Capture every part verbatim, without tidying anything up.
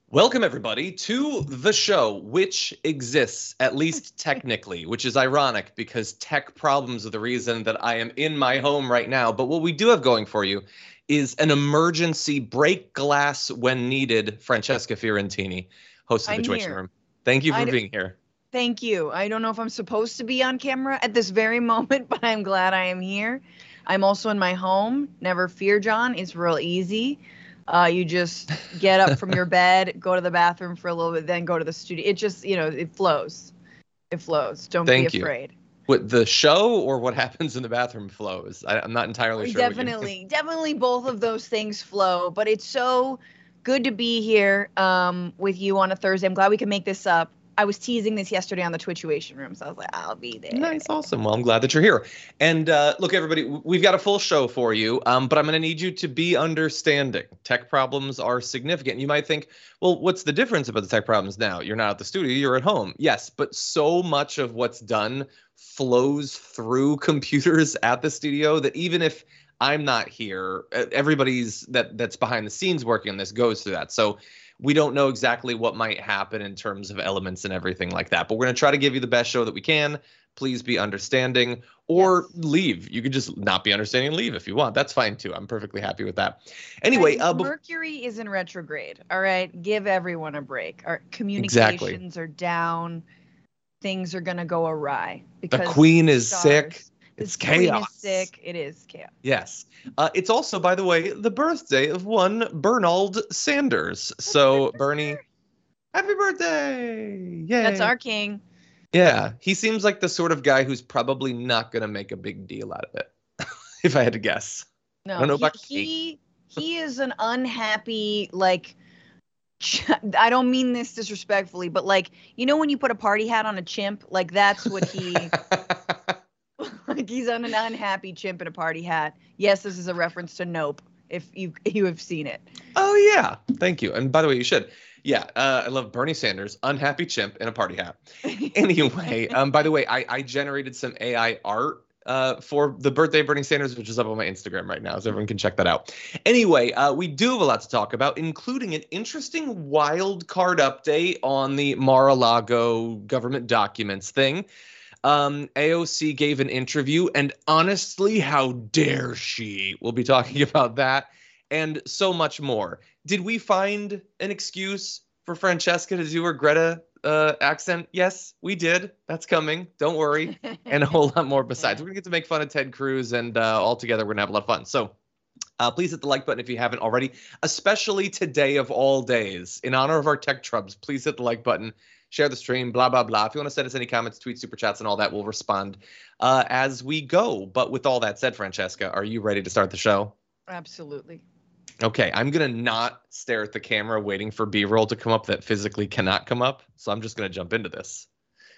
Welcome, everybody, to the show, which exists, at least technically, which is ironic because tech problems are the reason that I am in my home right now. But what we do have going for you is an emergency break glass when needed. Francesca Fiorentini, host of the I'm Situation here. Room. Thank you for I d- being here. Thank you. I don't know if I'm supposed to be on camera at this very moment, but I'm glad I am here. I'm also in my home. Never fear, John. It's real easy. Uh, you just get up from your bed, go to the bathroom for a little bit, then go to the studio. It just, you know, it flows. It flows. Don't Thank be you. afraid. What, the show or what happens in the bathroom flows? I, I'm not entirely sure. Definitely, definitely both of those things flow, but it's so good to be here um, with you on a Thursday. I'm glad we can make this up. I was teasing this yesterday on the Twitchuation Room, so I was like, I'll be there. Nice, awesome. Well, I'm glad that you're here. And uh, look, everybody, we've got a full show for you, um, but I'm going to need you to be understanding. Tech problems are significant. You might think, well, what's the difference about the tech problems now? You're not at the studio, you're at home. Yes, but so much of what's done flows through computers at the studio that even if I'm not here, everybody's that that's behind the scenes working on this goes through that. So we don't know exactly what might happen in terms of elements and everything like that, but we're going to try to give you the best show that we can. Please be understanding or Yes. leave. You could just not be understanding and leave if you want. That's fine too. I'm perfectly happy with that. Anyway, Guys, uh, bef- Mercury is in retrograde. All right, give everyone a break. Our communications Exactly. are down. Things are gonna go awry the because queen is stars- sick. the It's queen chaos. is sick. It is chaos. Yes. Uh, it's also, by the way, the birthday of one Bernald Sanders. So, Bernie, happy birthday! Yay! That's our king. Yeah, he seems like the sort of guy who's probably not going to make a big deal out of it, if I had to guess. No, I don't know he, about he he is an unhappy, like, ch- I don't mean this disrespectfully, but like, you know when you put a party hat on a chimp, like that's what he like he's on an unhappy chimp in a party hat. Yes, this is a reference to Nope, if you you have seen it. Oh, yeah. Thank you. And by the way, you should. Yeah, uh, I love Bernie Sanders, unhappy chimp in a party hat. Anyway, um, by the way, I, I generated some A I art uh, for the birthday of Bernie Sanders, which is up on my Instagram right now, so everyone can check that out. Anyway, uh, we do have a lot to talk about, including an interesting wild card update on the Mar-a-Lago government documents thing. Um, A O C gave an interview, and honestly, how dare she? We'll be talking about that and so much more. Did we find an excuse for Francesca to do her Greta uh, accent? Yes, we did. That's coming. Don't worry. And a whole lot more besides. We're going to get to make fun of Ted Cruz, and uh, all together we're going to have a lot of fun. So uh, please hit the like button if you haven't already, especially today of all days. In honor of our tech trubs, please hit the like button. Share the stream, blah, blah, blah. If you want to send us any comments, tweets, super chats, and all that, we'll respond uh, as we go. But with all that said, Francesca, are you ready to start the show? Absolutely. Okay, I'm going to not stare at the camera waiting for B-roll to come up that physically cannot come up. So I'm just going to jump into this.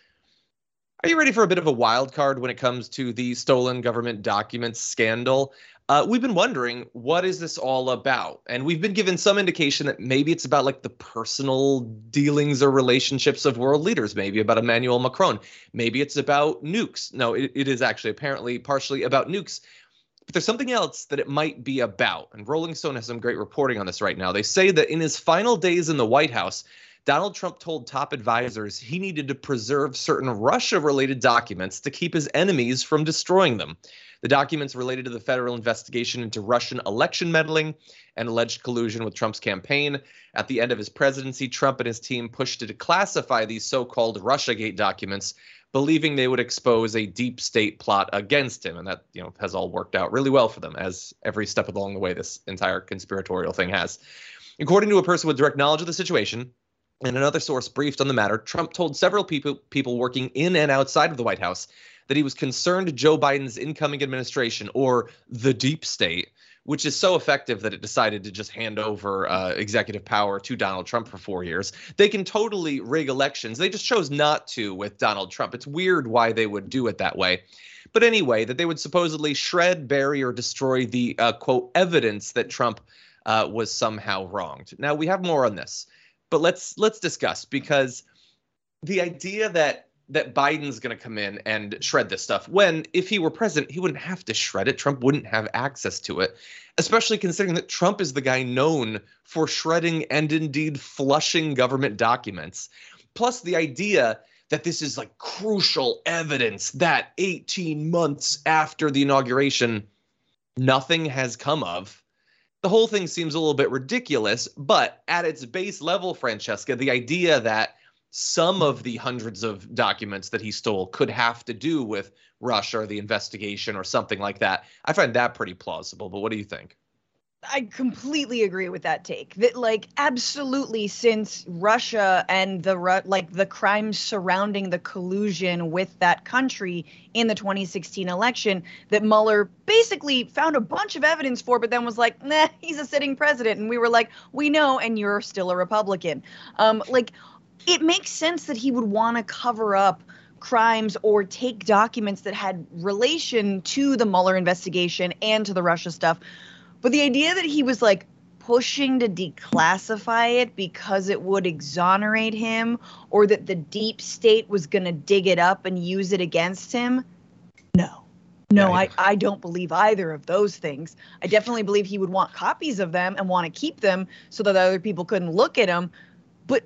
Are you ready for a bit of a wild card when it comes to the stolen government documents scandal? Uh, we've been wondering, what is this all about? And we've been given some indication that maybe it's about like the personal dealings or relationships of world leaders, maybe about Emmanuel Macron. Maybe it's about nukes. No, it, it is actually apparently partially about nukes. But there's something else that it might be about. And Rolling Stone has some great reporting on this right now. They say that in his final days in the White House, Donald Trump told top advisors he needed to preserve certain Russia-related documents to keep his enemies from destroying them. The documents related to the federal investigation into Russian election meddling and alleged collusion with Trump's campaign. At the end of his presidency, Trump and his team pushed to declassify these so-called Russiagate documents, believing they would expose a deep state plot against him. And that, you know, has all worked out really well for them, as every step along the way this entire conspiratorial thing has. According to a person with direct knowledge of the situation, and another source briefed on the matter, Trump told several people people working in and outside of the White House that he was concerned Joe Biden's incoming administration, or the deep state, which is so effective that it decided to just hand over uh, executive power to Donald Trump for four years. They can totally rig elections. They just chose not to with Donald Trump. It's weird why they would do it that way. But anyway, that they would supposedly shred, bury, or destroy the, uh, quote, evidence that Trump uh, was somehow wronged. Now, we have more on this. But let's let's discuss, because the idea that that Biden's going to come in and shred this stuff, when if he were president, he wouldn't have to shred it. Trump wouldn't have access to it, especially considering that Trump is the guy known for shredding and indeed flushing government documents. Plus the idea that this is like crucial evidence that eighteen months after the inauguration, nothing has come of. The whole thing seems a little bit ridiculous, but at its base level, Francesca, the idea that some of the hundreds of documents that he stole could have to do with Russia or the investigation or something like that, I find that pretty plausible. But what do you think? I completely agree with that take. That, like, absolutely, since Russia and the like the crimes surrounding the collusion with that country in the twenty sixteen election, that Mueller basically found a bunch of evidence for, but then was like, nah, he's a sitting president, and we were like, we know, and you're still a Republican. Um, like, it makes sense that he would want to cover up crimes or take documents that had relation to the Mueller investigation and to the Russia stuff. But the idea that he was like pushing to declassify it because it would exonerate him, or that the deep state was going to dig it up and use it against him. No, no, I, I don't believe either of those things. I definitely believe he would want copies of them and want to keep them so that other people couldn't look at them. But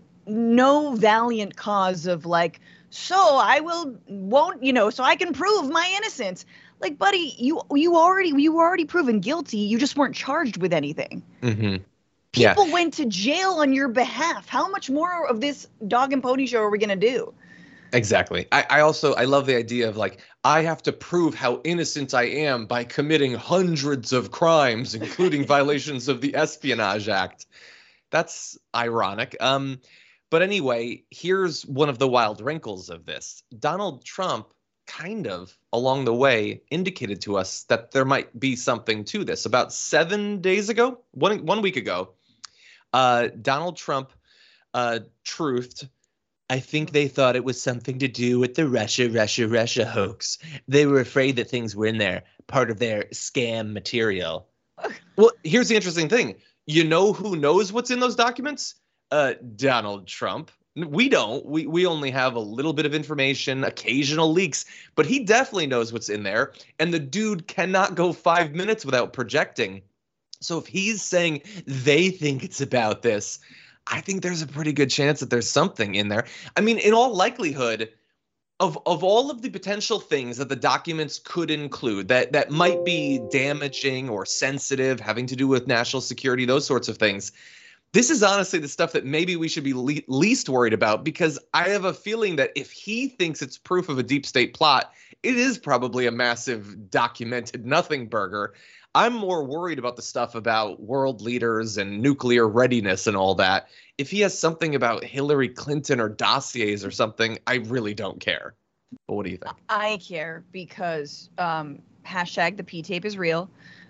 no valiant cause of like, so I will, won't, you know, so I can prove my innocence. Like, buddy, you you already you were already proven guilty. You just weren't charged with anything. Mm-hmm. People yeah. went to jail on your behalf. How much more of this dog and pony show are we gonna do? Exactly. I, I also I love the idea of like, I have to prove how innocent I am by committing hundreds of crimes, including violations of the Espionage Act. That's ironic. Um, but anyway, here's one of the wild wrinkles of this. Donald Trump kind of along the way indicated to us that there might be something to this. About seven days ago, one one week ago, uh, Donald Trump uh, truthed, I think they thought it was something to do with the Russia, Russia, Russia hoax. They were afraid that things were in there, part of their scam material. Well, here's the interesting thing. You know who knows what's in those documents? Uh, Donald Trump. We don't. We we only have a little bit of information, occasional leaks, but he definitely knows what's in there. And the dude cannot go five minutes without projecting. So if he's saying they think it's about this, I think there's a pretty good chance that there's something in there. I mean, in all likelihood, of of all of the potential things that the documents could include that that might be damaging or sensitive, having to do with national security, those sorts of things, this is honestly the stuff that maybe we should be le- least worried about, because I have a feeling that if he thinks it's proof of a deep state plot, it is probably a massive documented nothing burger. I'm more worried about the stuff about world leaders and nuclear readiness and all that. If he has something about Hillary Clinton or dossiers or something, I really don't care. But what do you think? I care because um, hashtag the P-tape is real.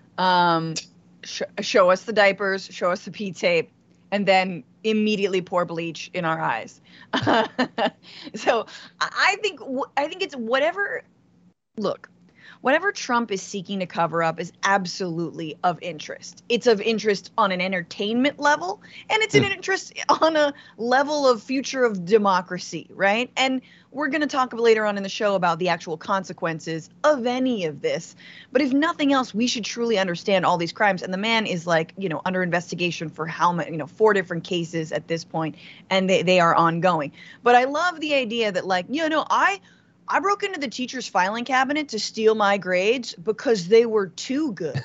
Um, sh- show us the diapers, show us the P-tape, and then immediately pour bleach in our eyes. So I think I think it's whatever. Look, whatever Trump is seeking to cover up is absolutely of interest. It's of interest on an entertainment level, and it's an interest on a level of future of democracy, right? And we're going to talk later on in the show about the actual consequences of any of this. But if nothing else, we should truly understand all these crimes. And the man is like, you know, under investigation for how many, you know, four different cases at this point, and they, they are ongoing. But I love the idea that, like, you know, I I broke into the teacher's filing cabinet to steal my grades because they were too good.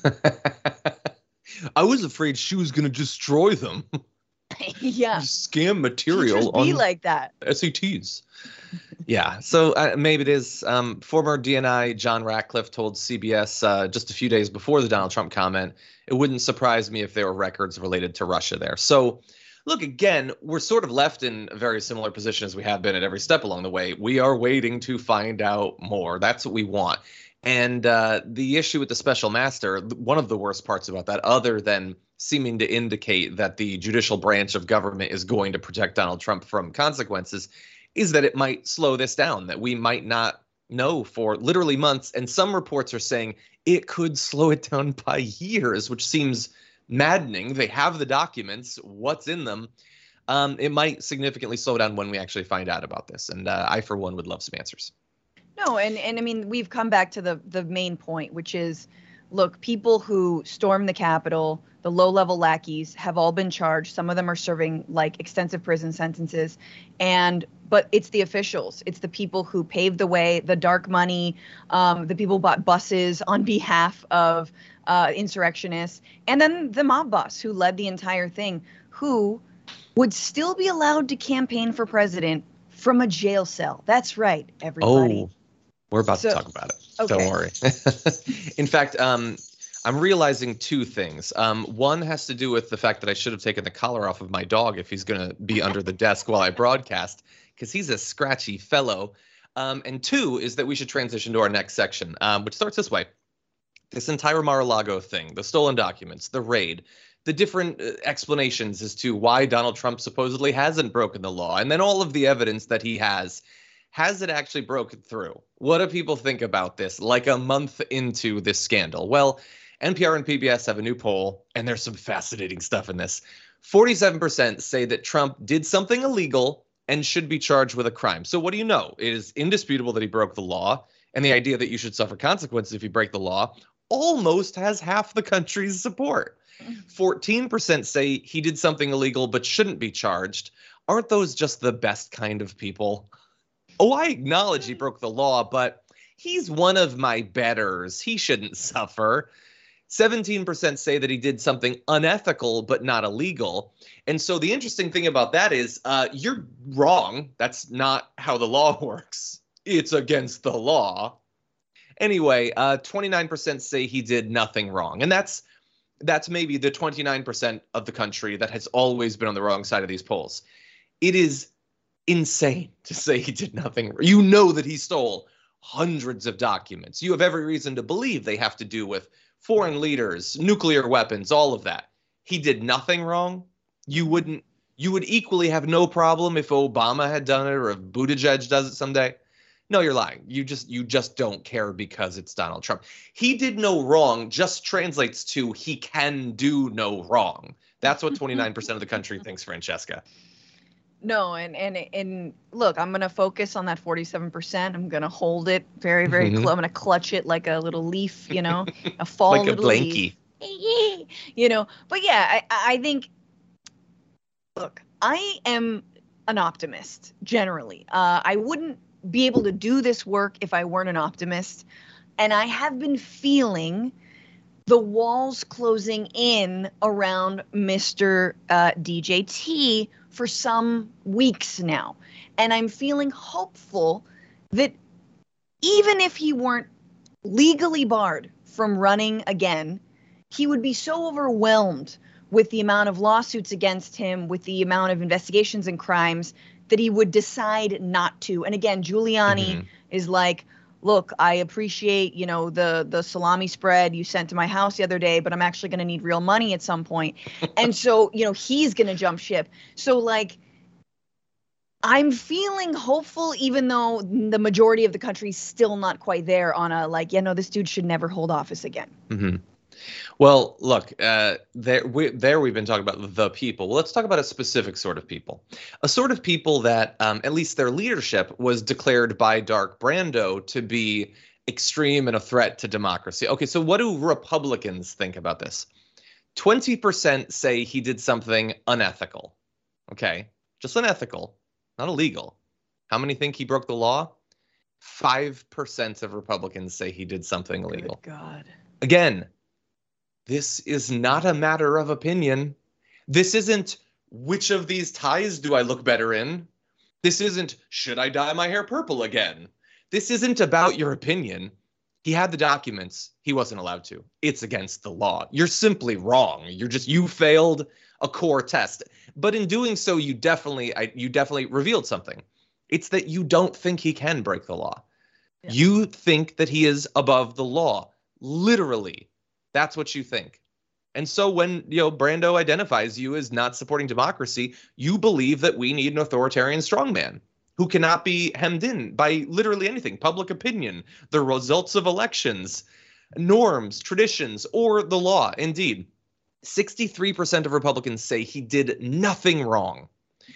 I was afraid she was going to destroy them. Yeah. Scam material Teachers be on like that. S A Ts. Yeah, so uh, maybe it is. Um, former D N I John Ratcliffe told C B S uh, just a few days before the Donald Trump comment, it wouldn't surprise me if there were records related to Russia there. So look, again, we're sort of left in a very similar position as we have been at every step along the way. We are waiting to find out more. That's what we want. And uh, the issue with the special master, one of the worst parts about that, other than seeming to indicate that the judicial branch of government is going to protect Donald Trump from consequences, is that it might slow this down, that we might not know for literally months. And some reports are saying it could slow it down by years, which seems maddening. They have the documents. What's in them? um, it might significantly slow down when we actually find out about this. And uh, I, for one, would love some answers. No, and, and I mean, we've come back to the, the main point, which is, look, people who stormed the Capitol, the low-level lackeys, have all been charged. Some of them are serving like extensive prison sentences. And but it's the officials. It's the people who paved the way, the dark money, um, the people who bought buses on behalf of uh, insurrectionists, and then the mob boss who led the entire thing, who would still be allowed to campaign for president from a jail cell. That's right, everybody. Oh, we're about so, to talk about it. Okay. Don't worry. In fact, um, I'm realizing two things. Um, one has to do with the fact that I should have taken the collar off of my dog if he's going to be under the desk while I broadcast, because he's a scratchy fellow. Um, and two is that we should transition to our next section, um, which starts this way. This entire Mar-a-Lago thing, the stolen documents, the raid, the different uh, explanations as to why Donald Trump supposedly hasn't broken the law, and then all of the evidence that he has. Has it actually broken through? What do people think about this like a month into this scandal? Well, N P R and P B S have a new poll, and there's some fascinating stuff in this. forty-seven percent say that Trump did something illegal and should be charged with a crime. So what do you know? It is indisputable that he broke the law, and the idea that you should suffer consequences if you break the law almost has half the country's support. fourteen percent say he did something illegal but shouldn't be charged. Aren't those just the best kind of people? Oh, I acknowledge he broke the law, but he's one of my betters. He shouldn't suffer. seventeen percent say that he did something unethical but not illegal. And so the interesting thing about that is uh, you're wrong. That's not how the law works. It's against the law. Anyway, uh, twenty-nine percent say he did nothing wrong. And that's that's maybe the twenty-nine percent of the country that has always been on the wrong side of these polls. It is insane to say he did nothing. You know that he stole hundreds of documents. You have every reason to believe they have to do with foreign leaders, nuclear weapons, all of that. He did nothing wrong. You wouldn't, you would equally have no problem if Obama had done it or if Buttigieg does it someday. No, you're lying. You just, you just don't care because it's Donald Trump. He did no wrong just translates to he can do no wrong. That's what twenty-nine percent of the country thinks, Francesca. No, and and and look, I'm gonna focus on that forty-seven percent. I'm gonna hold it very, very mm-hmm. close. I'm gonna clutch it like a little leaf, you know, a fall like little a blankie. leaf. You know, but yeah, I I think. Look, I am an optimist generally. Uh, I wouldn't be able to do this work if I weren't an optimist, and I have been feeling the walls closing in around Mister Uh, D J T for some weeks now. And I'm feeling hopeful that even if he weren't legally barred from running again, he would be so overwhelmed with the amount of lawsuits against him, with the amount of investigations and crimes, that he would decide not to. And again, Giuliani mm-hmm. is like, look, I appreciate, you know, the the salami spread you sent to my house the other day, but I'm actually going to need real money at some point. And so, you know, he's going to jump ship. So like, I'm feeling hopeful, even though the majority of the country is still not quite there on a like, yeah, no, this dude should never hold office again. Mm-hmm. Well, look, uh, there, we, there we've been talking about the people. Well, let's talk about a specific sort of people, a sort of people that um, at least their leadership was declared by Dark Brando to be extreme and a threat to democracy. Okay, so what do Republicans think about this? twenty percent say he did something unethical. Okay, just unethical, not illegal. How many think he broke the law? five percent of Republicans say he did something illegal. Good God. Again, this is not a matter of opinion. This isn't which of these ties do I look better in. This isn't should I dye my hair purple again. This isn't about your opinion. He had the documents. He wasn't allowed to. It's against the law. You're simply wrong. You're just you failed a core test. But in doing so, you definitely I, you definitely revealed something. It's that you don't think he can break the law. Yeah. You think that he is above the law. Literally. That's what you think. And so when, you know, Brando identifies you as not supporting democracy, you believe that we need an authoritarian strongman who cannot be hemmed in by literally anything, public opinion, the results of elections, norms, traditions, or the law. Indeed, sixty-three percent of Republicans say he did nothing wrong.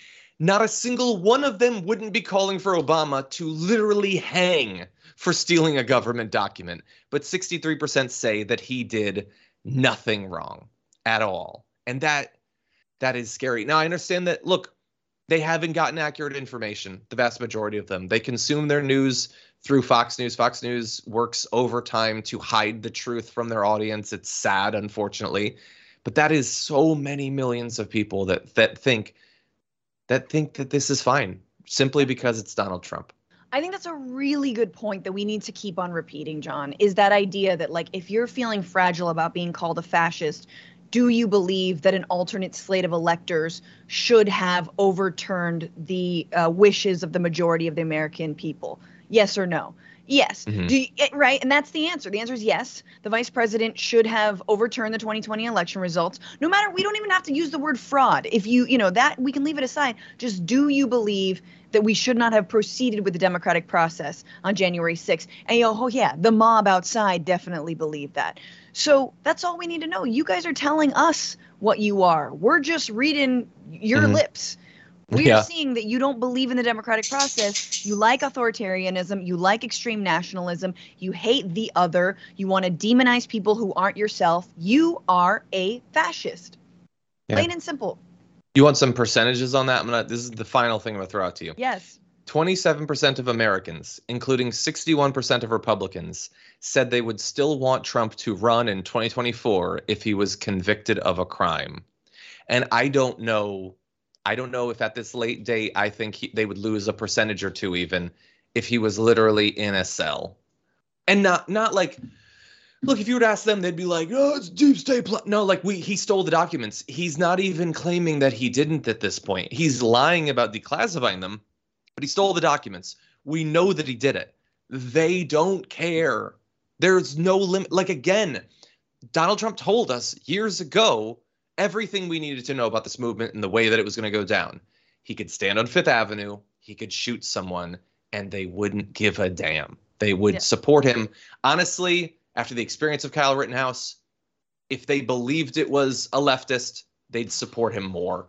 not a single one of them wouldn't be calling for Obama to literally hang for stealing a government document. But sixty-three percent say that he did nothing wrong at all. And that that is scary. Now, I understand that, look, they haven't gotten accurate information, the vast majority of them. They consume their news through Fox News. Fox News works overtime to hide the truth from their audience. It's sad, unfortunately. But that is so many millions of people that that think that think that this is fine simply because it's Donald Trump. I think that's a really good point that we need to keep on repeating, John, is that idea that, like, if you're feeling fragile about being called a fascist, do you believe that an alternate slate of electors should have overturned the uh, wishes of the majority of the American people? Yes or no? Yes. Mm-hmm. Do you, right? And that's the answer. The answer is yes. The vice president should have overturned the twenty twenty election results. No matter, we don't even have to use the word fraud. If you, you know, that we can leave it aside. Just, do you believe that we should not have proceeded with the democratic process on January sixth? And you know, oh yeah, the mob outside definitely believed that. So that's all we need to know. You guys are telling us what you are. We're just reading your Mm-hmm. lips. We're Yeah. seeing that you don't believe in the democratic process. You like authoritarianism. You like extreme nationalism. You hate the other. You want to demonize people who aren't yourself. You are a fascist. Yeah. Plain and simple. You want some percentages on that? I'm gonna. This is the final thing I'm gonna throw out to you. Yes. twenty-seven percent of Americans, including sixty-one percent of Republicans, said they would still want Trump to run in twenty twenty-four if he was convicted of a crime. And I don't know. I don't know if at this late date, I think he, they would lose a percentage or two even if he was literally in a cell. And not not like, look, if you were to ask them, they'd be like, oh, it's deep state plot. No, like we he stole the documents. He's not even claiming that he didn't at this point. He's lying about declassifying them, but he stole the documents. We know that he did it. They don't care. There's no limit. Like, again, Donald Trump told us years ago everything we needed to know about this movement and the way that it was going to go down. He could stand on Fifth Avenue, he could shoot someone, and they wouldn't give a damn. They would Yeah. support him. Honestly, after the experience of Kyle Rittenhouse, if they believed it was a leftist, they'd support him more,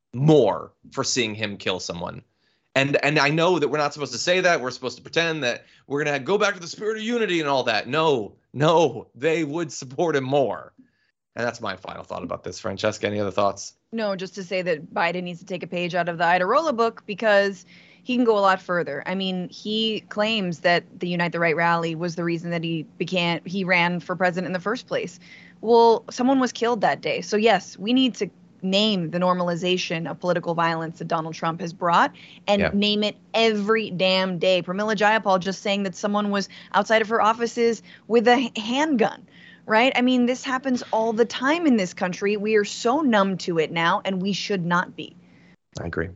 more for seeing him kill someone. And and I know that we're not supposed to say that. We're supposed to pretend that we're going to go back to the spirit of unity and all that. No, no, they would support him more. And that's my final thought about this. Francesca, any other thoughts? No, just to say that Biden needs to take a page out of the Iderola book because he can go a lot further. I mean, he claims that the Unite the Right rally was the reason that he began, he ran for president in the first place. Well, someone was killed that day. So yes, we need to name the normalization of political violence that Donald Trump has brought and Yeah. name it every damn day. Pramila Jayapal just saying that someone was outside of her offices with a h- handgun. Right? I mean, this happens all the time in this country. We are so numb to it now, and we should not be. I agree.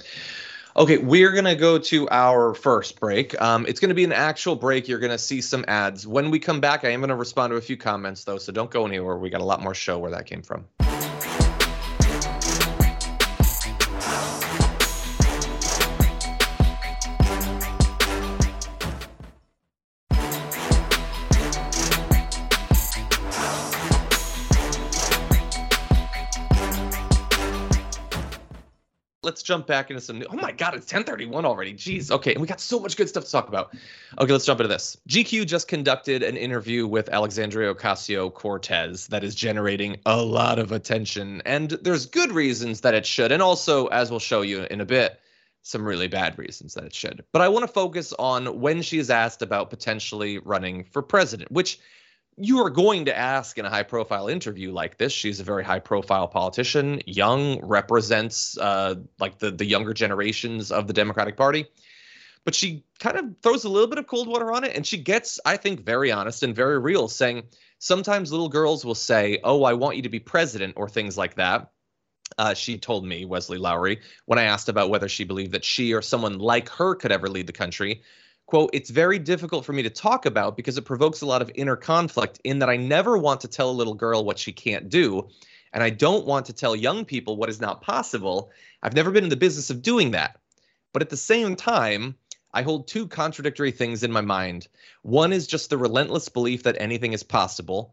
Okay, we're going to go to our first break. Um, it's going to be an actual break. You're going to see some ads. When we come back, I am going to respond to a few comments, though, so don't go anywhere. We got a lot more show where that came from. Let's jump back into some new. Oh my God, it's ten thirty-one already. Jeez. Okay, and we got so much good stuff to talk about. Okay, let's jump into this. G Q just conducted an interview with Alexandria Ocasio-Cortez that is generating a lot of attention, and there's good reasons that it should, and also, as we'll show you in a bit, some really bad reasons that it should. But I want to focus on when she is asked about potentially running for president, which you are going to ask in a high-profile interview like this. She's a very high-profile politician, young, represents uh, like the, the younger generations of the Democratic Party. But she kind of throws a little bit of cold water on it, and she gets, I think, very honest and very real, saying sometimes little girls will say, oh, I want you to be president, or things like that. Uh, she told me, Wesley Lowery, when I asked about whether she believed that she or someone like her could ever lead the country, quote, it's very difficult for me to talk about because it provokes a lot of inner conflict in that I never want to tell a little girl what she can't do. And I don't want to tell young people what is not possible. I've never been in the business of doing that. But at the same time, I hold two contradictory things in my mind. One is just the relentless belief that anything is possible.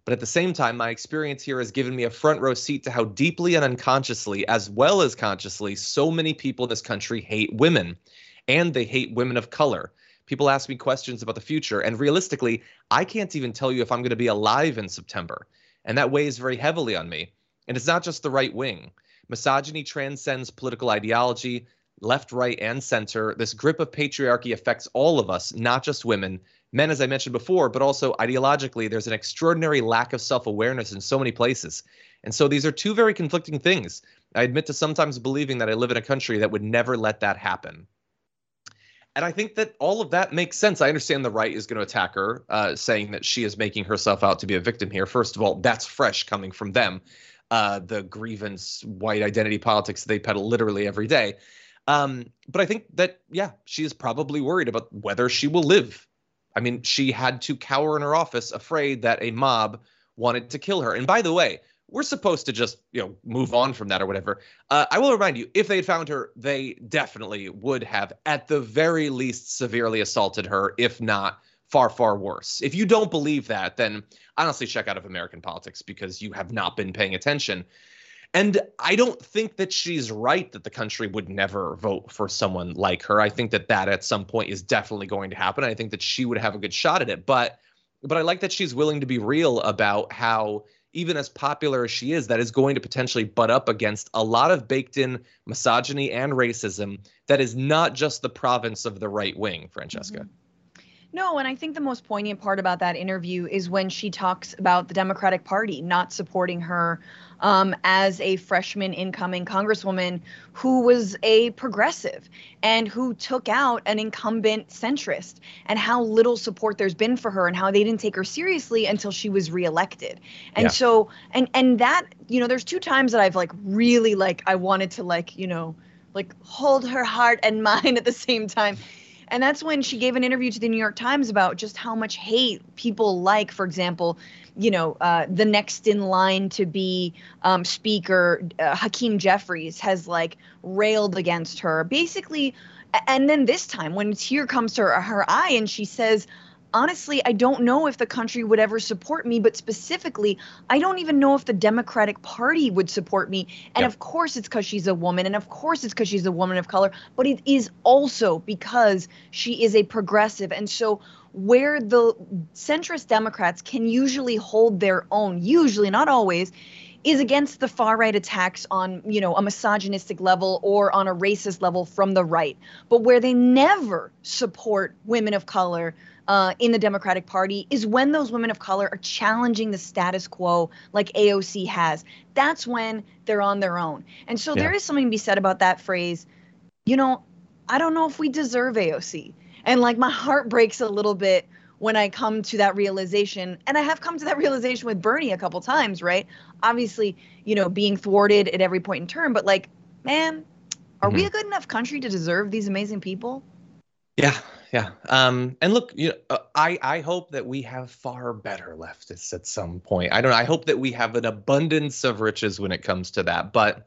But at the same time, my experience here has given me a front row seat to how deeply and unconsciously, as well as consciously, so many people in this country hate women, and they hate women of color. People ask me questions about the future, and realistically, I can't even tell you if I'm going to be alive in September. And that weighs very heavily on me. And it's not just the right wing. Misogyny transcends political ideology, left, right, and center. This grip of patriarchy affects all of us, not just women. Men, as I mentioned before, but also ideologically, there's an extraordinary lack of self-awareness in so many places. And so these are two very conflicting things. I admit to sometimes believing that I live in a country that would never let that happen. And I think that all of that makes sense. I understand the right is going to attack her, uh, saying that she is making herself out to be a victim here. First of all, that's fresh coming from them. Uh, the grievance, white identity politics they peddle literally every day. Um, but I think that, yeah, she is probably worried about whether she will live. I mean, she had to cower in her office, afraid that a mob wanted to kill her. And by the way, we're supposed to just, you know, move on from that or whatever. Uh, I will remind you, if they had found her, they definitely would have, at the very least, severely assaulted her, if not far, far worse. If you don't believe that, then honestly check out of American politics because you have not been paying attention. And I don't think that she's right that the country would never vote for someone like her. I think that that at some point is definitely going to happen. I think that she would have a good shot at it. But but I like that she's willing to be real about how, even as popular as she is, that is going to potentially butt up against a lot of baked in misogyny and racism that is not just the province of the right wing, Francesca. Mm-hmm. No, and I think the most poignant part about that interview is when she talks about the Democratic Party not supporting her um, as a freshman incoming congresswoman who was a progressive and who took out an incumbent centrist, and how little support there's been for her and how they didn't take her seriously until she was reelected. And yeah. so, and and that, you know, there's two times that I've like really like I wanted to like, you know, like hold her heart and mind at the same time. And that's when she gave an interview to the New York Times about just how much hate people like, for example, you know, uh, the next in line to be um, speaker, uh, Hakeem Jeffries, has like railed against her basically. And then this time when tear comes to her, her eye and she says, honestly, I don't know if the country would ever support me, but specifically, I don't even know if the Democratic Party would support me. And yep. of course, it's because she's a woman. And of course, it's because she's a woman of color. But it is also because she is a progressive. And so where the centrist Democrats can usually hold their own, usually, not always, is against the far right attacks on, you know, a misogynistic level or on a racist level from the right. But where they never support women of color Uh, in the Democratic Party is when those women of color are challenging the status quo like A O C has. That's when they're on their own. And so yeah. there is something to be said about that phrase. You know, I don't know if we deserve A O C. And like my heart breaks a little bit when I come to that realization. And I have come to that realization with Bernie a couple times, right? Obviously, you know, being thwarted at every point in turn. But like, man, are mm-hmm. we a good enough country to deserve these amazing people? Yeah. Yeah. Um, and look, you know, uh, I, I hope that we have far better leftists at some point. I don't know. I hope that we have an abundance of riches when it comes to that. But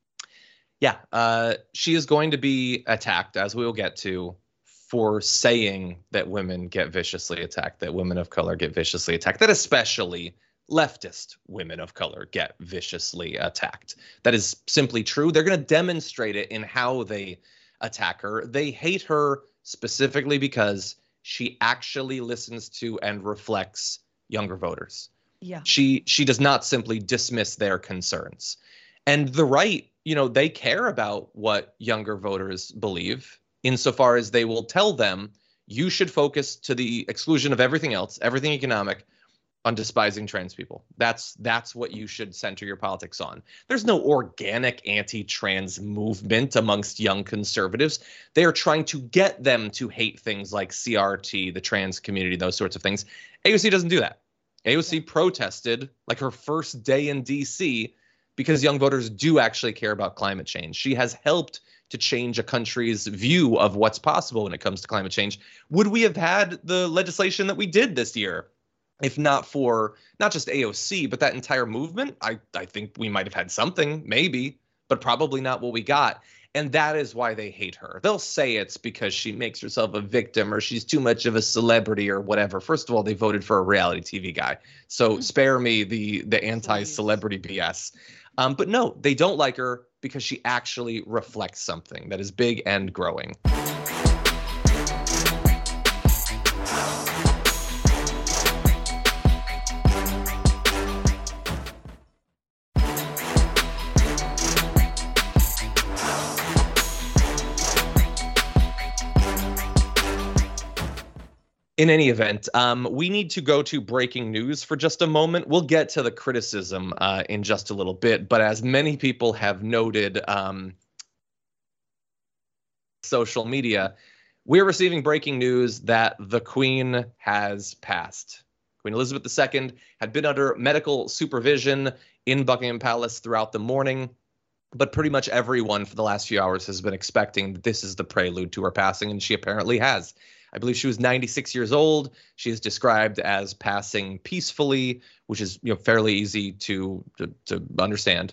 yeah, uh, she is going to be attacked, as we will get to, for saying that women get viciously attacked, that women of color get viciously attacked, that especially leftist women of color get viciously attacked. That is simply true. They're going to demonstrate it in how they attack her. They hate her specifically because she actually listens to and reflects younger voters. Yeah. She she does not simply dismiss their concerns. And the right, you know, they care about what younger voters believe insofar as they will tell them you should focus to the exclusion of everything else, everything economic, on despising trans people. That's that's what you should center your politics on. There's no organic anti-trans movement amongst young conservatives. They are trying to get them to hate things like C R T, the trans community, those sorts of things. A O C doesn't do that. A O C protested like her first day in D C because young voters do actually care about climate change. She has helped to change a country's view of what's possible when it comes to climate change. Would we have had the legislation that we did this year if not for not just A O C, but that entire movement? I, I think we might have had something, maybe, but probably not what we got. And that is why they hate her. They'll say it's because she makes herself a victim or she's too much of a celebrity or whatever. First of all, they voted for a reality T V guy. So spare me the the anti-celebrity B S. Um, but no, they don't like her because she actually reflects something that is big and growing. In any event, um, we need to go to breaking news for just a moment. We'll get to the criticism uh, in just a little bit, but as many people have noted, um, social media, we're receiving breaking news that the Queen has passed. Queen Elizabeth the Second had been under medical supervision in Buckingham Palace throughout the morning, but pretty much everyone for the last few hours has been expecting that this is the prelude to her passing, and she apparently has. I believe she was ninety-six years old. She is described as passing peacefully, which is, you know, fairly easy to to, to understand.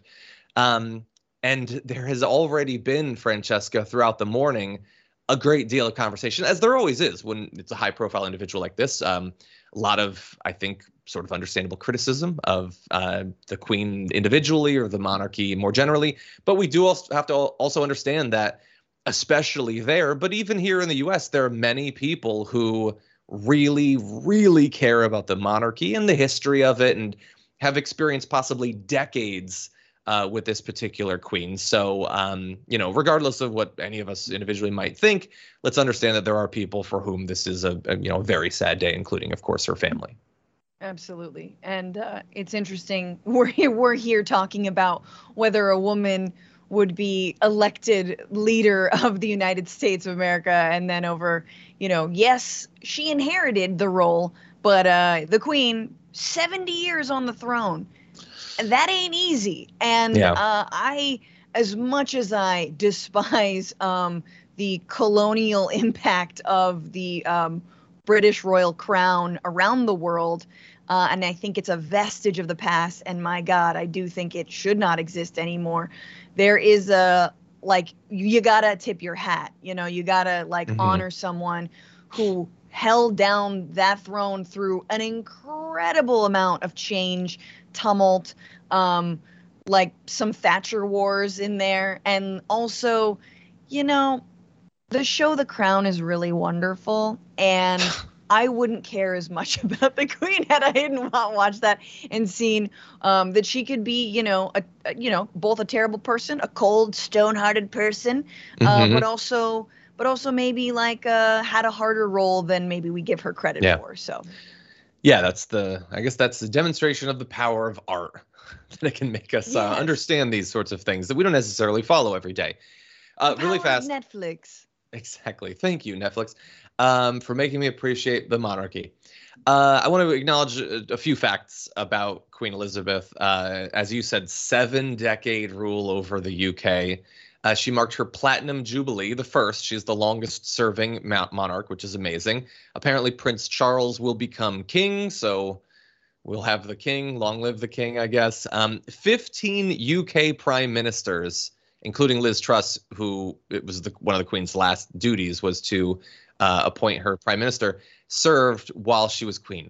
Um, and there has already been, Francesca, throughout the morning, a great deal of conversation, as there always is when it's a high-profile individual like this. Um, a lot of, I think, sort of understandable criticism of uh, the Queen individually or the monarchy more generally. But we do also have to also understand that, especially there, but even here in the U S, there are many people who really, really care about the monarchy and the history of it and have experienced possibly decades uh, with this particular queen. So, um, you know, regardless of what any of us individually might think, let's understand that there are people for whom this is a, a you know, very sad day, including, of course, her family. Absolutely. And uh, it's interesting. We're here, we're here talking about whether a woman would be elected leader of the United States of America. And then over, you know, yes, she inherited the role, but uh, the Queen, seventy years on the throne. That ain't easy. And yeah. uh, I, as much as I despise um, the colonial impact of the um, British royal crown around the world, Uh, and I think it's a vestige of the past. And my God, I do think it should not exist anymore. There is a, like, you gotta tip your hat. You know, you gotta, like, mm-hmm. honor someone who held down that throne through an incredible amount of change, tumult, um, like some Thatcher wars in there. And also, you know, the show The Crown is really wonderful. And I wouldn't care as much about the Queen had I didn't watch that and seen um, that she could be, you know, a, a, you know, both a terrible person, a cold, stone-hearted person, uh, mm-hmm. but also, but also maybe like uh, had a harder role than maybe we give her credit yeah. for. So, yeah, that's the, I guess that's the demonstration of the power of art that it can make us yes. uh, understand these sorts of things that we don't necessarily follow every day. Uh, really fast. Netflix. Exactly. Thank you, Netflix. Um, for making me appreciate the monarchy. Uh, I want to acknowledge a, a few facts about Queen Elizabeth. Uh, as you said, seven-decade rule over the U K. Uh, she marked her Platinum Jubilee, the first. She's the longest-serving monarch, which is amazing. Apparently, Prince Charles will become king, so we'll have the king. Long live the king, I guess. Um, fifteen U K prime ministers, including Liz Truss, who it was the, one of the Queen's last duties was to Uh, appoint her prime minister, served while she was queen.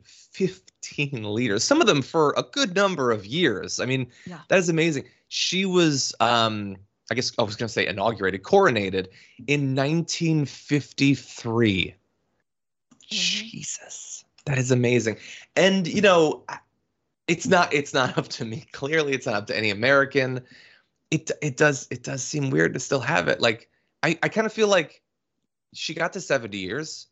fifteen leaders, some of them for a good number of years. I mean, yeah. that is amazing. She was, um, I guess I was going to say inaugurated, coronated in nineteen fifty-three. Mm-hmm. Jesus, that is amazing. And, you know, it's not, it's not up to me. Clearly, it's not up to any American. It, it does, it does seem weird to still have it. Like, I, I kind of feel like she got to seventy years.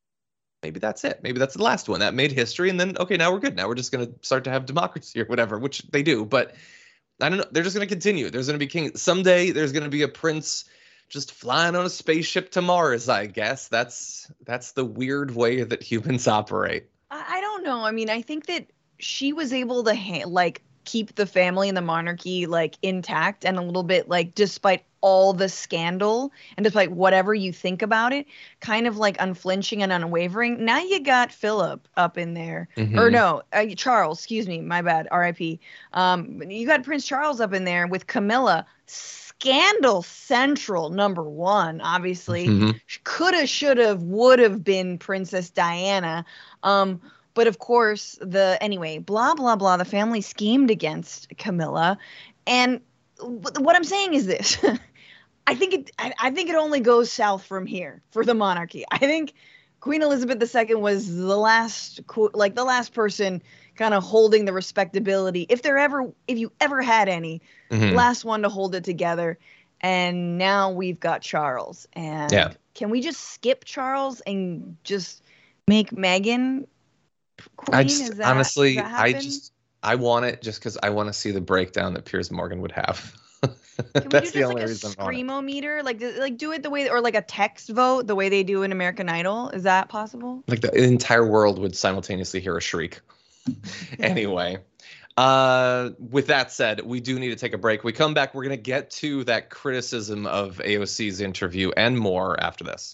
Maybe that's it. Maybe that's the last one that made history. And then, okay, now we're good. Now we're just going to start to have democracy or whatever, which they do. But I don't know. They're just going to continue. There's going to be king. Someday there's going to be a prince just flying on a spaceship to Mars, I guess. That's that's the weird way that humans operate. I don't know. I mean, I think that she was able to ha- like keep the family and the monarchy like intact and a little bit like despite all the scandal and despite whatever you think about it, kind of like unflinching and unwavering. Now you got Philip up in there, mm-hmm. or no, uh, Charles, excuse me, my bad, R I P. Um, you got Prince Charles up in there with Camilla, scandal central, number one, obviously. Mm-hmm. Coulda, shoulda, would have been Princess Diana. Um, but of course, the anyway, blah, blah, blah. The family schemed against Camilla. And what I'm saying is this. I think it I, I think it only goes south from here for the monarchy. I think Queen Elizabeth the Second was the last like the last person kind of holding the respectability, if there ever if you ever had any, Mm-hmm. last one to hold it together. And now we've got Charles. And Yeah. can we just skip Charles and just make Meghan queen? I just Is that, honestly, does that I happen? just I want it just because I want to see the breakdown that Piers Morgan would have. Can we That's do the just only like a reason I want it. screamometer? Like, th- like do it the way, or like a text vote, the way they do in American Idol. Is that possible? Like the entire world would simultaneously hear a shriek. Anyway, uh, with that said, we do need to take a break. We come back, we're going to get to that criticism of A O C's interview and more after this.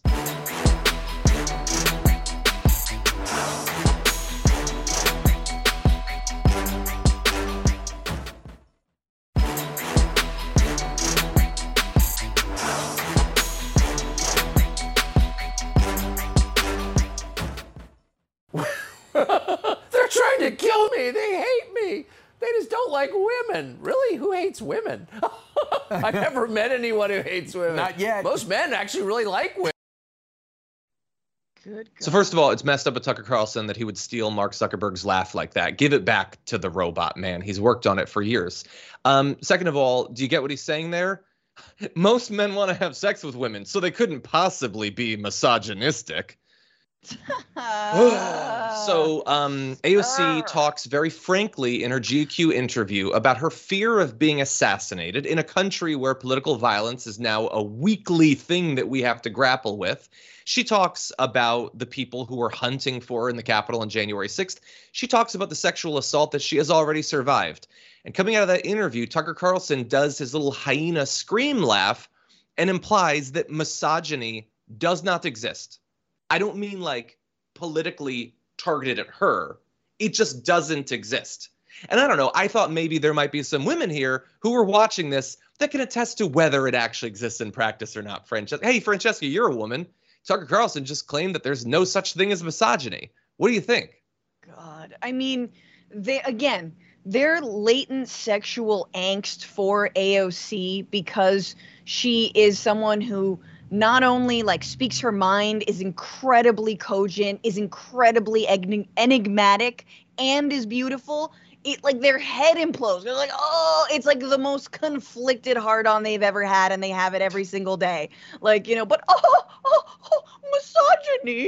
They're trying to kill me. They hate me. They just don't like women. Really? Who hates women? I've never met anyone who hates women. Not yet. Most men actually really like women. Good. So first of all, it's messed up with Tucker Carlson that he would steal Mark Zuckerberg's laugh like that. Give it back to the robot man. He's worked on it for years. Um, second of all, do you get what he's saying there? Most men want to have sex with women, so they couldn't possibly be misogynistic. So um, A O C talks very frankly in her G Q interview about her fear of being assassinated in a country where political violence is now a weekly thing that we have to grapple with. She talks about the people who were hunting for her in the Capitol on January sixth. She talks about the sexual assault that she has already survived. And coming out of that interview, Tucker Carlson does his little hyena scream laugh and implies that misogyny does not exist. I don't mean like politically targeted at her. It just doesn't exist. And I don't know, I thought maybe there might be some women here who were watching this that can attest to whether it actually exists in practice or not. Francesca, hey, Francesca, you're a woman. Tucker Carlson just claimed that there's no such thing as misogyny. What do you think? God, I mean, they again, their latent sexual angst for A O C because she is someone who not only like speaks her mind, is incredibly cogent, is incredibly enig- enigmatic, and is beautiful. It like their head implodes. They're like, oh, it's like the most conflicted hard on they've ever had, and they have it every single day. Like, you know, but oh, oh, oh misogyny.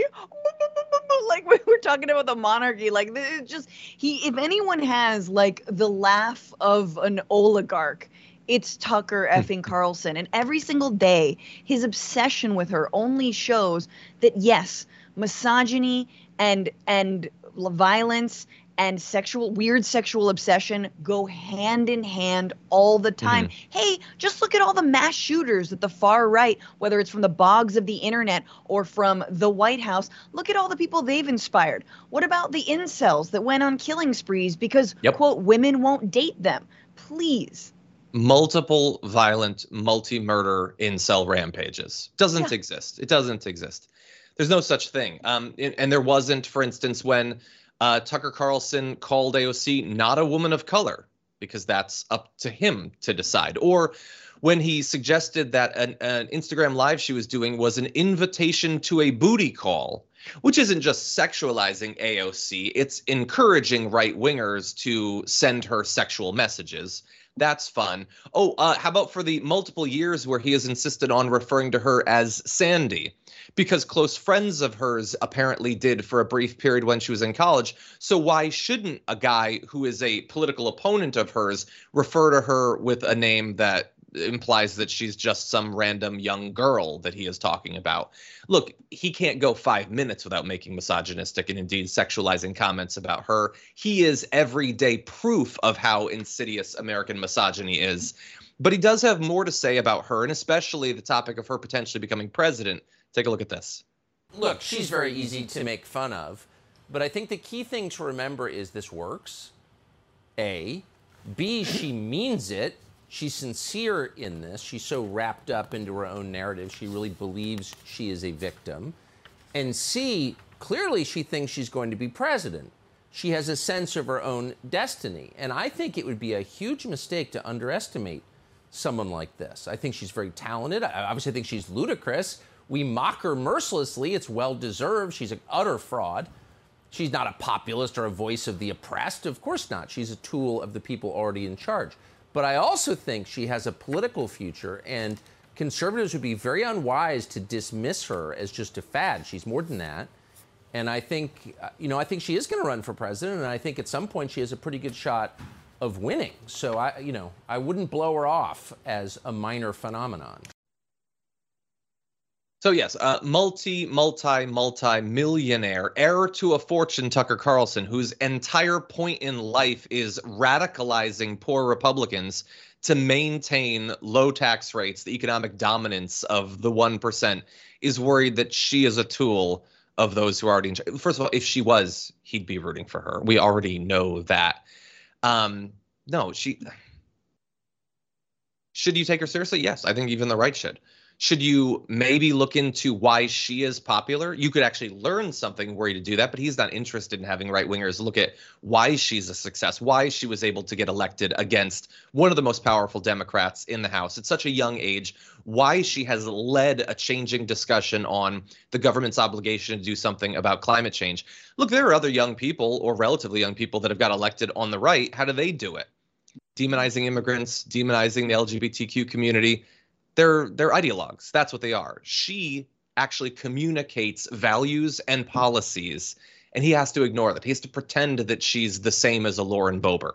Like we were talking about the monarchy. Like it's just he. If anyone has like the laugh of an oligarch, it's Tucker effing Carlson. And every single day, his obsession with her only shows that, yes, misogyny and and violence and sexual weird sexual obsession go hand in hand all the time. Mm-hmm. Hey, just look at all the mass shooters at the far right, whether it's from the bogs of the internet or from the White House. Look at all the people they've inspired. What about the incels that went on killing sprees because, yep. quote, women won't date them? Please. Multiple violent, multi-murder incel rampages. Doesn't Yeah. exist. It doesn't exist. There's no such thing. Um, and, and there wasn't, for instance, when uh, Tucker Carlson called A O C not a woman of color, because that's up to him to decide. Or when he suggested that an, an Instagram live she was doing was an invitation to a booty call, which isn't just sexualizing A O C, it's encouraging right-wingers to send her sexual messages. That's fun. Oh, uh, how about for the multiple years where he has insisted on referring to her as Sandy? Because close friends of hers apparently did for a brief period when she was in college. So why shouldn't a guy who is a political opponent of hers refer to her with a name that implies that she's just some random young girl that he is talking about? Look, he can't go five minutes without making misogynistic and indeed sexualizing comments about her. He is everyday proof of how insidious American misogyny is. But he does have more to say about her, and especially the topic of her potentially becoming president. Take a look at this. Look, she's very easy to make fun of, but I think the key thing to remember is this works. A. B, she means it. she's sincere in this. She's so wrapped up into her own narrative. She really believes she is a victim. And C, clearly she thinks she's going to be president. She has a sense of her own destiny. And I think it would be a huge mistake to underestimate someone like this. I think she's very talented. I obviously think she's ludicrous. We mock her mercilessly. It's well-deserved. She's an utter fraud. She's not a populist or a voice of the oppressed. Of course not. She's a tool of the people already in charge. But I also think she has a political future, and conservatives would be very unwise to dismiss her as just a fad. She's more than that. And I think, you know, I think she is going to run for president, and I think at some point she has a pretty good shot of winning. So, I, you know, I wouldn't blow her off as a minor phenomenon. So yes, uh, multi, multi, multi-millionaire, heir to a fortune, Tucker Carlson, whose entire point in life is radicalizing poor Republicans to maintain low tax rates, the economic dominance of the one percent, is worried that she is a tool of those who are already in charge. First of all, if she was, he'd be rooting for her. We already know that. Um, no, she... Should you take her seriously? Yes, I think even the right should. Should you maybe look into why she is popular? You could actually learn something were you to do that, but he's not interested in having right-wingers look at why she's a success, why she was able to get elected against one of the most powerful Democrats in the House at such a young age, why she has led a changing discussion on the government's obligation to do something about climate change. Look, there are other young people or relatively young people that have got elected on the right. How do they do it? Demonizing immigrants, demonizing the L G B T Q community. They're they're ideologues. That's what they are. She actually communicates values and policies, and he has to ignore that. He has to pretend that she's the same as a Lauren Boebert.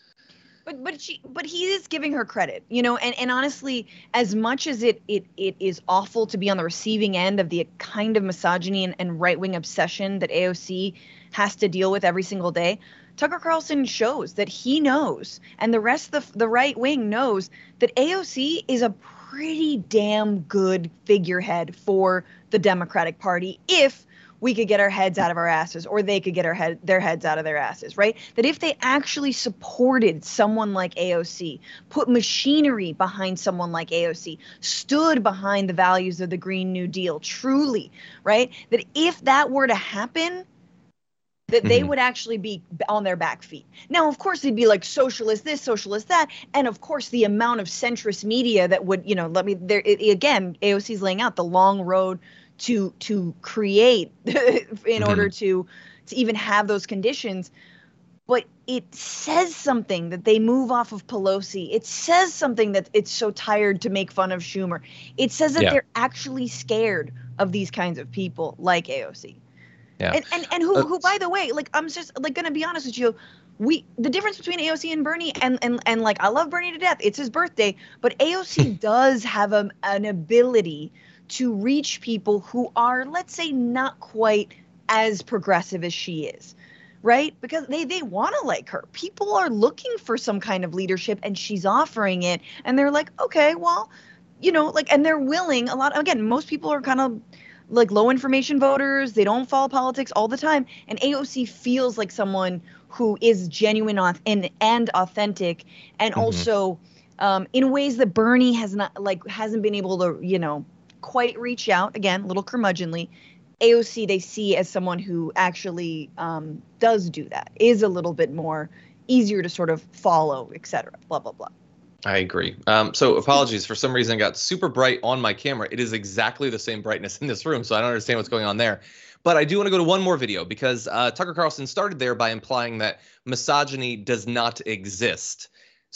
But but she but he is giving her credit, you know, and, and honestly, as much as it, it it is awful to be on the receiving end of the kind of misogyny and, and right-wing obsession that A O C has to deal with every single day, Tucker Carlson shows that he knows, and the rest of the, the right wing knows, that A O C is a pretty damn good figurehead for the Democratic Party if we could get our heads out of our asses, or they could get our head, their heads out of their asses, right? That if they actually supported someone like A O C, put machinery behind someone like A O C, stood behind the values of the Green New Deal, truly, right? That if that were to happen, that they mm-hmm. would actually be on their back feet. Now, of course, they'd be like socialist this, socialist that. And of course, the amount of centrist media that would, you know, let me there it, again, A O C's laying out the long road to to create in mm-hmm. order to to even have those conditions. But it says something that they move off of Pelosi. It says something that it's so tired to make fun of Schumer. It says that yeah. they're actually scared of these kinds of people like A O C. Yeah. And, and and who who by the way, like I'm just like gonna be honest with you, we the difference between A O C and Bernie and and and like I love Bernie to death. It's his birthday, but A O C does have a, an ability to reach people who are, let's say, not quite as progressive as she is, right? Because they they want to like her. People are looking for some kind of leadership, and she's offering it, and they're like, okay, well, you know, like, and they're willing. A lot again, most people are kind of like low information voters. They don't follow politics all the time. And A O C feels like someone who is genuine and, and authentic, and mm-hmm. also um, in ways that Bernie has not, like, hasn't been able to, you know, quite reach out. Again, a little curmudgeonly. A O C they see as someone who actually um, does do that, is a little bit more easier to sort of follow, et cetera, blah, blah, blah. I agree. Um, so apologies. For some reason, it got super bright on my camera. It is exactly the same brightness in this room, so I don't understand what's going on there. But I do want to go to one more video because uh, Tucker Carlson started there by implying that misogyny does not exist.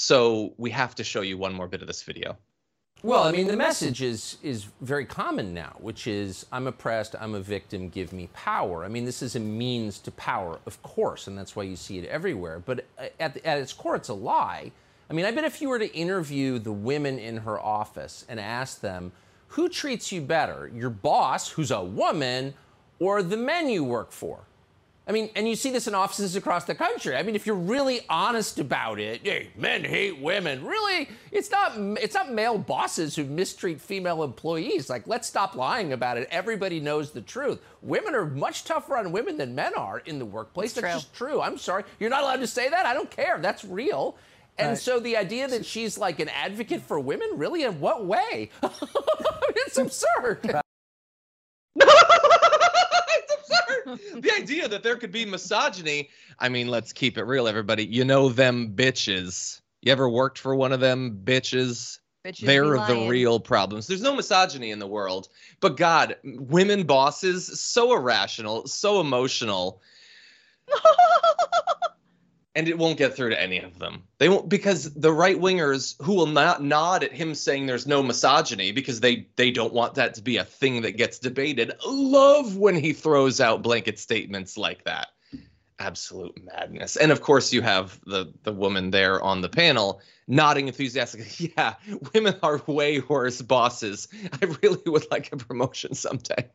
So we have to show you one more bit of this video. Well, I mean, the message is is very common now, which is I'm oppressed, I'm a victim, give me power. I mean, this is a means to power, of course, and that's why you see it everywhere. But at, the, at its core, it's a lie. I mean, I bet if you were to interview the women in her office and ask them, who treats you better, your boss, who's a woman, or the men you work for? I mean, and you see this in offices across the country. I mean, if you're really honest about it, hey, men hate women. Really, it's not it's not male bosses who mistreat female employees. Like, let's stop lying about it. Everybody knows the truth. Women are much tougher on women than men are in the workplace. That's, That's just true. I'm sorry. You're not allowed to say that. I don't care. That's real. And Right. so the idea that she's like an advocate for women, really, in what way? It's absurd. It's absurd. The idea that there could be misogyny. I mean, let's keep it real, everybody. You know them bitches. You ever worked for one of them bitches? Bitches be They're the lying. real problems. There's no misogyny in the world, but God, women bosses, so irrational, so emotional, and it won't get through to any of them. They won't, because the right wingers who will not nod at him saying there's no misogyny because they they don't want that to be a thing that gets debated, love when he throws out blanket statements like that. Absolute madness. And of course you have the the woman there on the panel nodding enthusiastically. Yeah, women are way worse bosses. I really would like a promotion someday.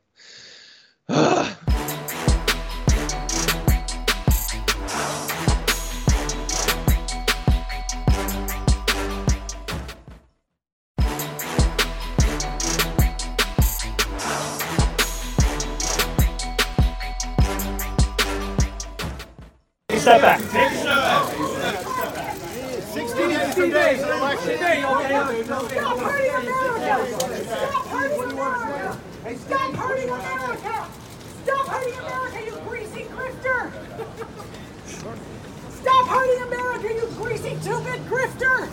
Step back. Take a step back. sixteen days, election day. Stop hurting America! Stop hurting America! Stop hurting America! Stop hurting America, you greasy grifter! Stop hurting America, you greasy two-bit grifter!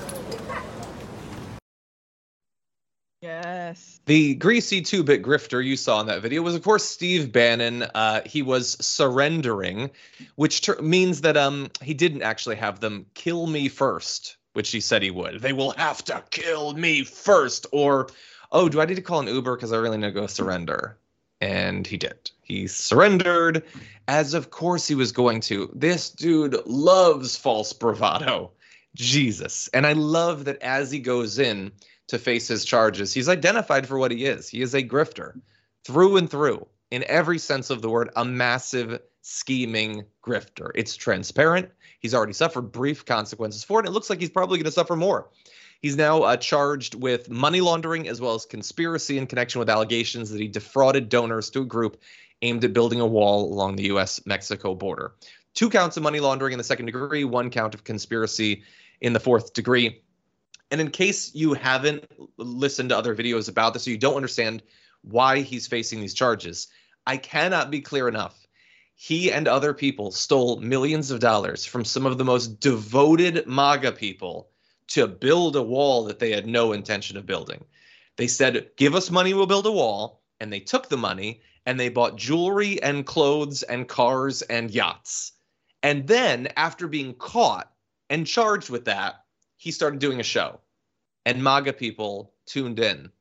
Yes. The greasy two-bit grifter you saw in that video was, of course, Steve Bannon. Uh, he was surrendering, which ter- means that um he didn't actually have them kill me first, which he said he would. They will have to kill me first, or, oh, do I need to call an Uber because I really need to go surrender? And he did. He surrendered, as of course he was going to. This dude loves false bravado. Jesus. And I love that as he goes in to face his charges, he's identified for what he is. He is a grifter through and through, in every sense of the word, a massive scheming grifter. It's transparent. He's already suffered brief consequences for it. And it looks like he's probably going to suffer more. He's now uh, charged with money laundering as well as conspiracy in connection with allegations that he defrauded donors to a group aimed at building a wall along the U S Mexico border. Two counts of money laundering in the second degree, one count of conspiracy in the fourth degree. And in case you haven't listened to other videos about this, or you don't understand why he's facing these charges, I cannot be clear enough. He and other people stole millions of dollars from some of the most devoted MAGA people to build a wall that they had no intention of building. They said, give us money, we'll build a wall. And they took the money and they bought jewelry and clothes and cars and yachts. And then after being caught and charged with that, he started doing a show, and MAGA people tuned in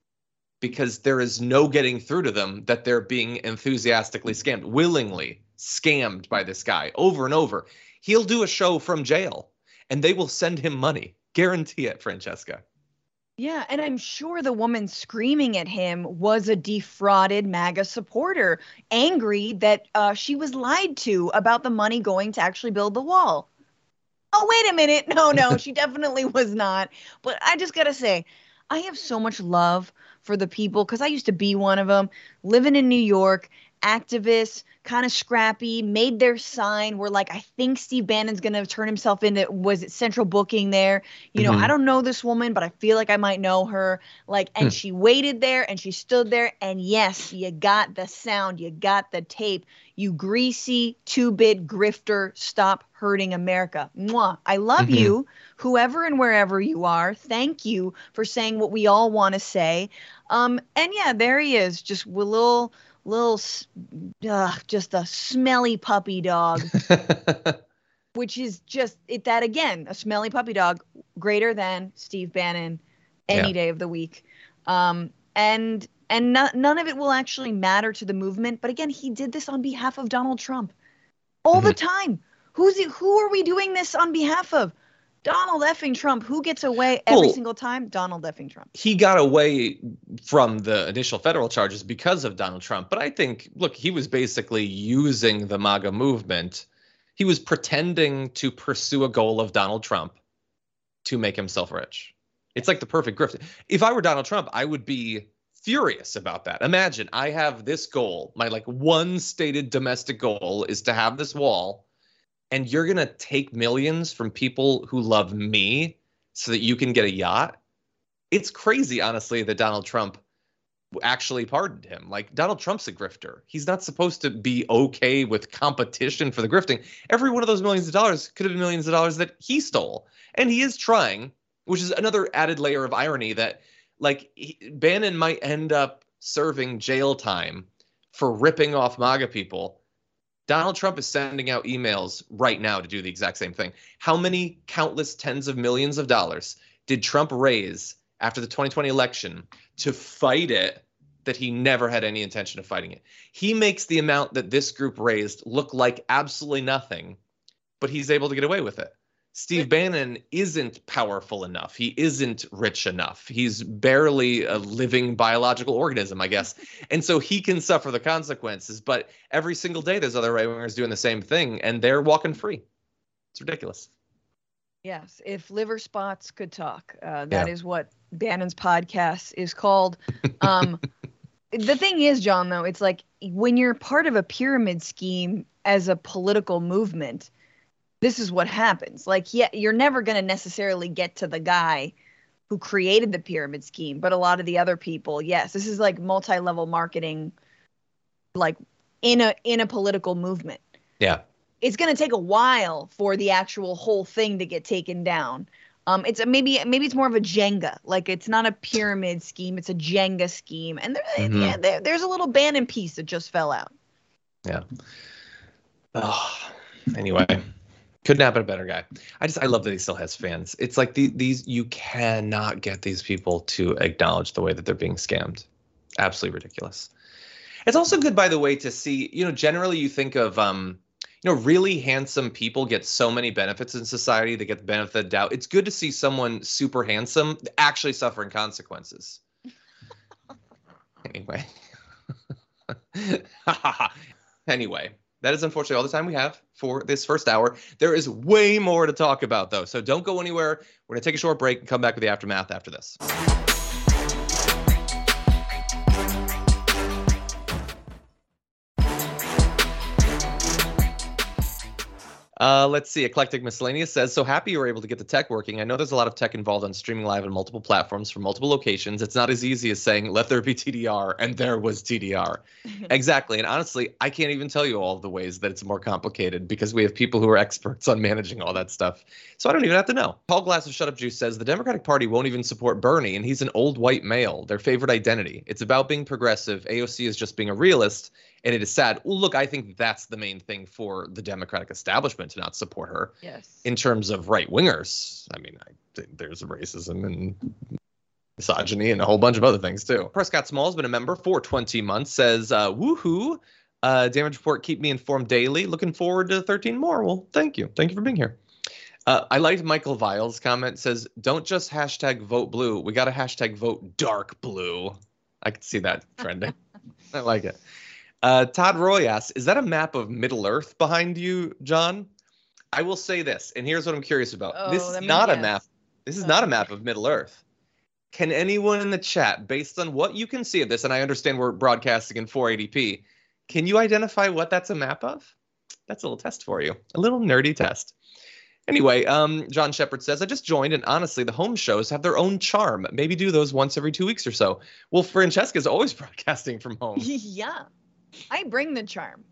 because there is no getting through to them that they're being enthusiastically scammed, willingly scammed by this guy over and over. He'll do a show from jail and they will send him money. Guarantee it, Francesca. Yeah, and I'm sure the woman screaming at him was a defrauded MAGA supporter, angry that uh, she was lied to about the money going to actually build the wall. Oh, wait a minute. No, no, she definitely was not. But I just got to say, I have so much love for the people because I used to be one of them, living in New York, activists, kind of scrappy, made their sign. We're like, I think Steve Bannon's going to turn himself into, was it central booking there? You know, Mhm. I don't know this woman, but I feel like I might know her. Like, and Hmm. she waited there and she stood there. And yes, you got the sound, you got the tape. You greasy two-bit grifter, stop hurting America. Mwah. I love Mhm. you, whoever and wherever you are. Thank you for saying what we all want to say. Um, and yeah, there he is, just with little, little, s- ugh, just a smelly puppy dog, which is just it. That again, a smelly puppy dog, greater than Steve Bannon, any Yeah. day of the week. Um, and and no, none of it will actually matter to the movement. But again, he did this on behalf of Donald Trump all the time. Who's he, who are we doing this on behalf of? Donald effing Trump. Who gets away every Well, single time? Donald effing Trump. He got away from the initial federal charges because of Donald Trump. But I think, look, he was basically using the MAGA movement. He was pretending to pursue a goal of Donald Trump to make himself rich. It's like the perfect grift. If I were Donald Trump, I would be furious about that. Imagine I have this goal. My like one stated domestic goal is to have this wall. and you're going to take millions from people who love me so that you can get a yacht. It's crazy, honestly, that Donald Trump actually pardoned him. Like, Donald Trump's a grifter. He's not supposed to be okay with competition for the grifting. Every one of those millions of dollars could have been millions of dollars that he stole. And he is trying, which is another added layer of irony that, like, he, Bannon might end up serving jail time for ripping off MAGA people. Donald Trump is sending out emails right now to do the exact same thing. How many countless tens of millions of dollars did Trump raise after the twenty twenty election to fight it that he never had any intention of fighting it? He makes the amount that this group raised look like absolutely nothing, but he's able to get away with it. Steve Bannon isn't powerful enough. He isn't rich enough. He's barely a living biological organism, I guess. And so he can suffer the consequences. But every single day, there's other right-wingers doing the same thing, and they're walking free. It's ridiculous. Yes, if liver spots could talk, uh, that Yeah. is what Bannon's podcast is called. Um, the thing is, John, though, it's like when you're part of a pyramid scheme as a political movement, this is what happens. Like, yeah, you're never going to necessarily get to the guy who created the pyramid scheme, but a lot of the other people, yes, this is like multi-level marketing, like in a in a political movement. Yeah. It's going to take a while for the actual whole thing to get taken down. Um, it's a, maybe maybe it's more of a Jenga. Like, it's not a pyramid scheme; it's a Jenga scheme. And there, Mhm. yeah, there, there's a little Bannon piece that just fell out. Yeah. Oh, anyway, couldn't happen a better guy. I just I love that he still has fans. It's like the, these you cannot get these people to acknowledge the way that they're being scammed. Absolutely ridiculous. It's also good, by the way, to see. You know, generally you think of um. You know, really handsome people get so many benefits in society. They get the benefit of the doubt. It's good to see someone super handsome actually suffering consequences. Anyway. Anyway, that is unfortunately all the time we have for this first hour. There is way more to talk about, though. So don't go anywhere. We're going to take a short break and come back with the aftermath after this. Uh, let's see. Eclectic Miscellaneous says, so happy you were able to get the tech working. I know there's a lot of tech involved on streaming live on multiple platforms from multiple locations. It's not as easy as saying, let there be T D R, and there was T D R. Exactly. And honestly, I can't even tell you all of the ways that it's more complicated because we have people who are experts on managing all that stuff. So I don't even have to know. Paul Glass of Shut Up Juice says, the Democratic Party won't even support Bernie, and he's an old white male, their favorite identity. It's about being progressive. A O C is just being a realist. And it is sad. Well, look, I think that's the main thing for the Democratic establishment to not support her. Yes. In terms of right wingers, I mean, I think there's racism and misogyny and a whole bunch of other things too. Prescott Small has been a member for twenty months. Says, uh, "Woohoo! Uh, Damage Report, keep me informed daily. Looking forward to thirteen more." Well, thank you, thank you for being here. Uh, I liked Michael Vile's comment. Says, "Don't just hashtag vote blue. We got to hashtag vote dark blue." I could see that trending. I like it. Uh, Todd Roy asks, is that a map of Middle Earth behind you, John? I will say this, and here's what I'm curious about. Oh, this that is means not a yes. map. This is Oh. not a map of Middle Earth. Can anyone in the chat, based on what you can see of this, and I understand we're broadcasting in four eighty p, can you identify what that's a map of? That's a little test for you. A little nerdy test. Anyway, um, John Shepard says, I just joined, and honestly, the home shows have their own charm. Maybe do those once every two weeks or so. Well, Francesca's always broadcasting from home. Yeah. I bring the charm.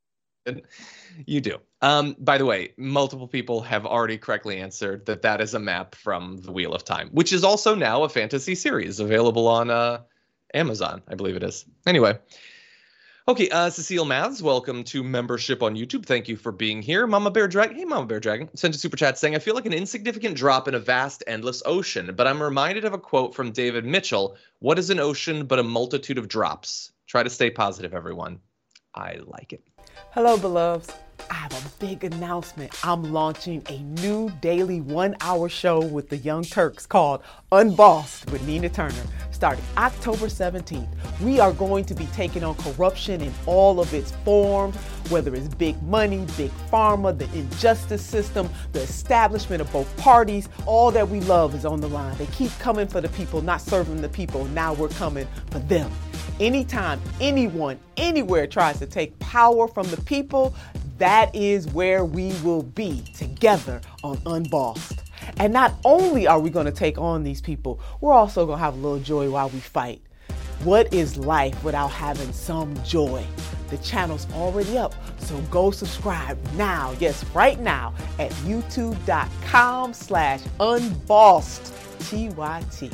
You do. Um, by the way, multiple people have already correctly answered that that is a map from The Wheel of Time, which is also now a fantasy series available on uh, Amazon, I believe it is. Anyway. Okay, uh, Cecile Maths, welcome to membership on YouTube. Thank you for being here. Mama Bear Dragon, hey, Mama Bear Dragon, sent a super chat saying, I feel like an insignificant drop in a vast, endless ocean, but I'm reminded of a quote from David Mitchell. What is an ocean but a multitude of drops? Try to stay positive, everyone. I like it. Hello, beloveds. I have a big announcement. I'm launching a new daily one-hour show with the Young Turks called Unbossed with Nina Turner, starting October seventeenth. We are going to be taking on corruption in all of its forms, whether it's big money, big pharma, the injustice system, the establishment of both parties. All that we love is on the line. They keep coming for the people, not serving the people. Now we're coming for them. Anytime anyone, anywhere tries to take power from the people, that is where we will be together on Unbossed. And not only are we going to take on these people, we're also going to have a little joy while we fight. What is life without having some joy? The channel's already up, so go subscribe now, yes, right now, at youtube.com slash unbossed, T Y T.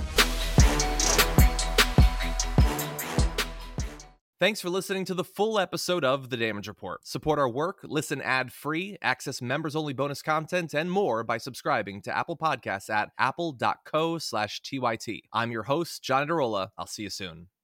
Thanks for listening to the full episode of The Damage Report. Support our work, listen ad-free, access members-only bonus content, and more by subscribing to Apple Podcasts at apple.co slash TYT. I'm your host, John Adarola. I'll see you soon.